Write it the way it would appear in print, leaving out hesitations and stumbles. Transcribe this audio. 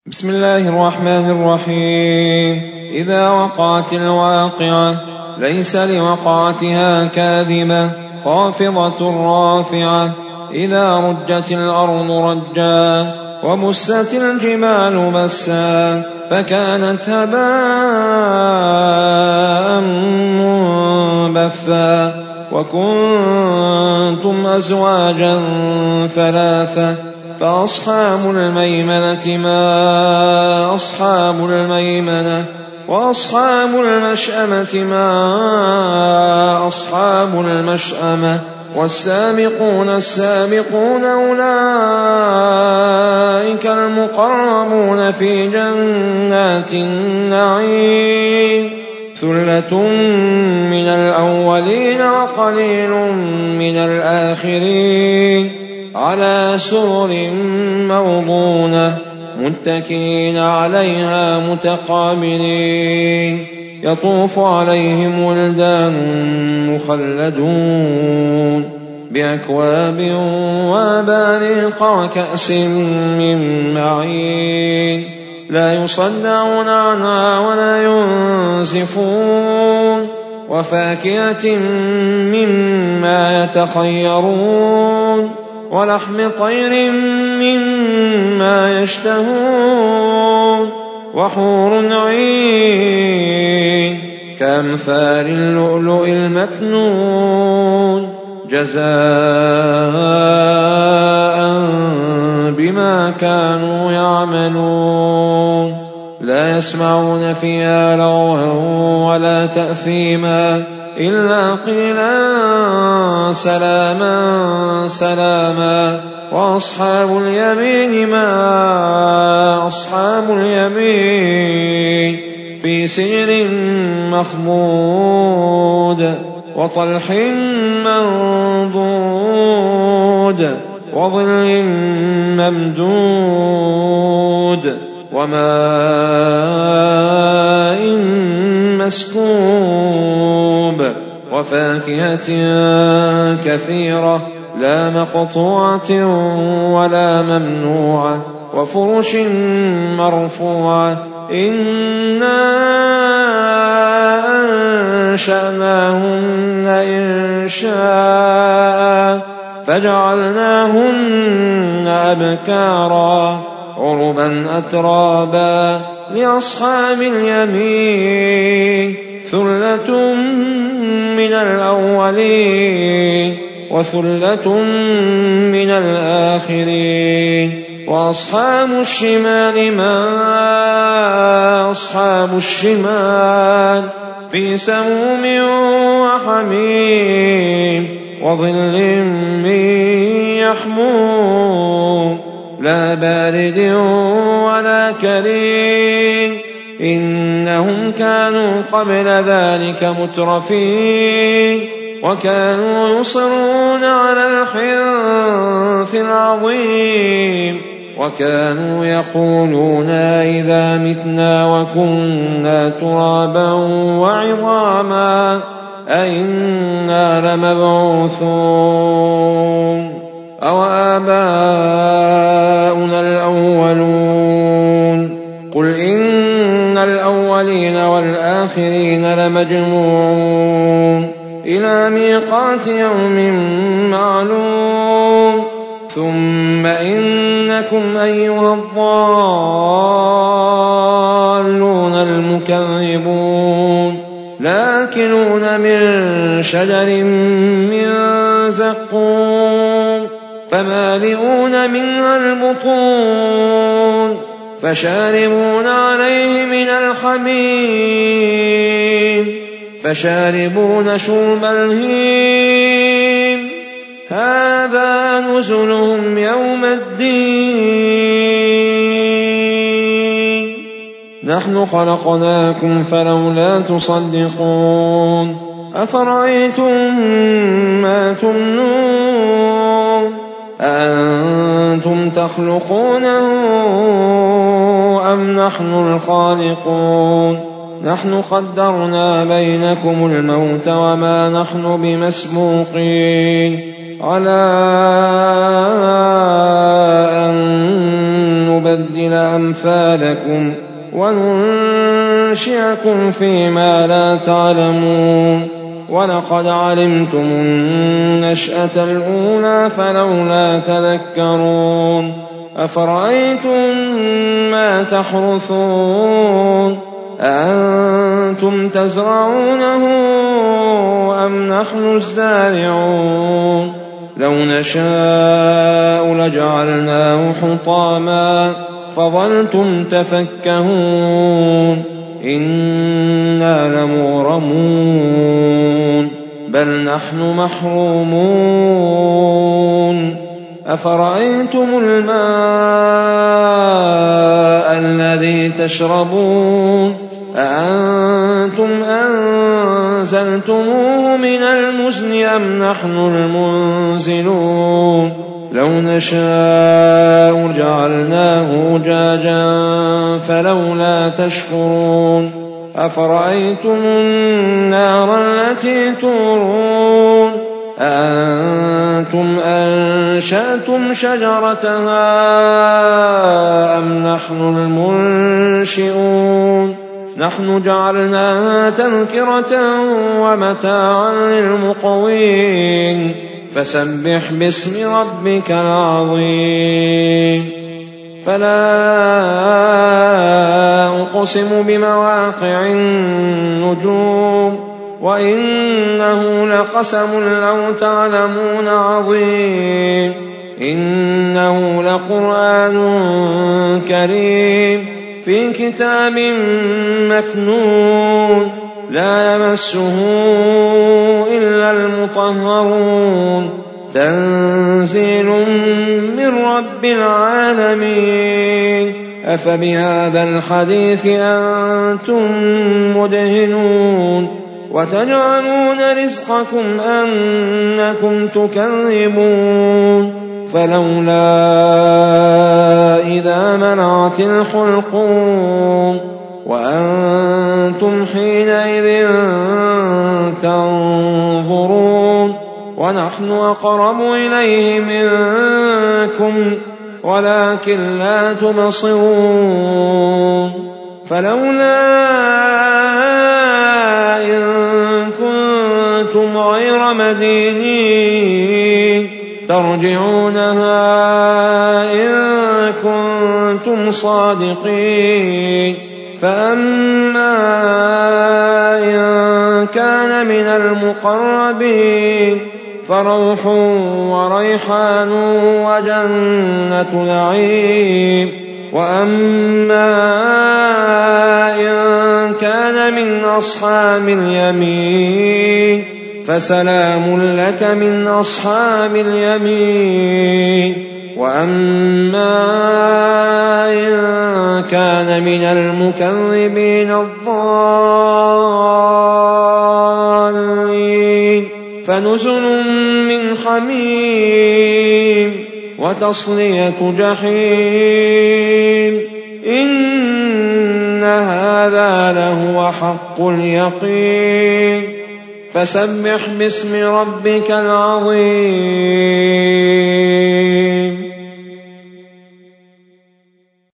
بسم الله الرحمن الرحيم. إذا وقعت الواقعة ليس لوقعتها كاذبة خافضة رافعة. إذا رجت الأرض رجا وبست الجبال بسا فكانت هباء منبثا. وكنتم أزواجا ثلاثة فأصحاب الميمنة ما أصحاب الميمنة وأصحاب المشأمة ما أصحاب المشأمة. والسابقون السابقون أولئك المقربون في جنات النعيم. ثلة من الأولين وقليل من الآخرين على سرر موضونة متكئين عليها متقابلين. يطوف عليهم ولدان مخلدون بأكواب وأباريق وكأس من معين لا يصدعون عنها ولا ينزفون. وفاكهة مما يتخيرون ولحم طير مما يشتهون. وحور عين كأمثال اللؤلؤ المكنون جزاء بما كانوا يعملون. لا يسمعون فيها لغوا ولا تأثيما إلا قيلا سلاما سلاما. وأصحاب اليمين ما أصحاب اليمين في سدر مخضود وطلح منضود وظل ممدود وماء مسكوب. وفاكهة كثيرة لا مقطوعة ولا ممنوعة. وفرش مرفوعة. إنا أنشأناهن إنشاء فجعلناهن أبكارا عربا أترابا لأصحاب اليمين. ثلة من الأولين وثلة من الآخرين. وأصحاب الشمال ما أصحاب الشمال في سموم وحميم وظل من يحموم لا بارد ولا كريم. إنهم كانوا قبل ذلك مترفين وكانوا يصرون على الحنث العظيم. وكانوا يقولون إذا متنا وكنا ترابا وعظاما أئنا لمبعوثون أو آباؤنا الأولون. قل إن الأولين والآخرين لمجموعون إلى ميقات يوم معلوم. ثم إنكم أيها الضالون المكذبون لآكلون من شجر من زقوم فمالئون منها البطون فشاربون عليه من الحميم فشاربون شرب الهيم. هذا نزلهم يوم الدين. نحن خلقناكم فلولا تصدقون. أفرأيتم ما تمنون أأنتم تخلقونه أم نحن الخالقون. نحن قدرنا بينكم الموت وما نحن بمسبوقين على أن نبدل أمثالكم وننشئكم فيما لا تعلمون ولقد علمتم النشأة الأولى فلولا تذكرون أفرأيتم ما تحرثون أأنتم تزرعونه أم نحن الزارعون لو نشاء لجعلناه حطاما فظلتم تفكهون إنا لمغرمون بل نحن محرومون أفرأيتم الماء الذي تشربون أأنتم أنزلتموه من المزن أم نحن المنزلون لو نشاء جعلناه أجاجا فلولا تشكرون أفرأيتم النار التي تورون أأنتم أنشأتم شجرتها أم نحن المنشئون نحن جعلناها تذكرة ومتاعا للمقوين فسبح باسم ربك العظيم فلا أقسم بمواقع النجوم وإنه لقسم لو تعلمون عظيم إنه لقرآن كريم في كتاب مكنون لا يمسه إلا المطهرون تنزيل من رب العالمين أفبهذا الحديث أنتم مدهنون وتجعلون رزقكم أنكم تكذبون فلولا إذا منعت الحلقوم وأنتم حينئذ تنظرون ونحن أقرب إليه منكم ولكن لا تبصرون فلولا إن كنتم غير مدينين ترجعونها إن كنتم صادقين فأما إن كان من المقربين فروح وريحان وجنة نعيم وأما إن كان من أصحاب اليمين فسلام لك من أصحاب اليمين وأما إن كان من المكذبين الضالين فنزل من حميم وتصلية جحيم إن هذا لهو حق اليقين فسبح باسم ربك العظيم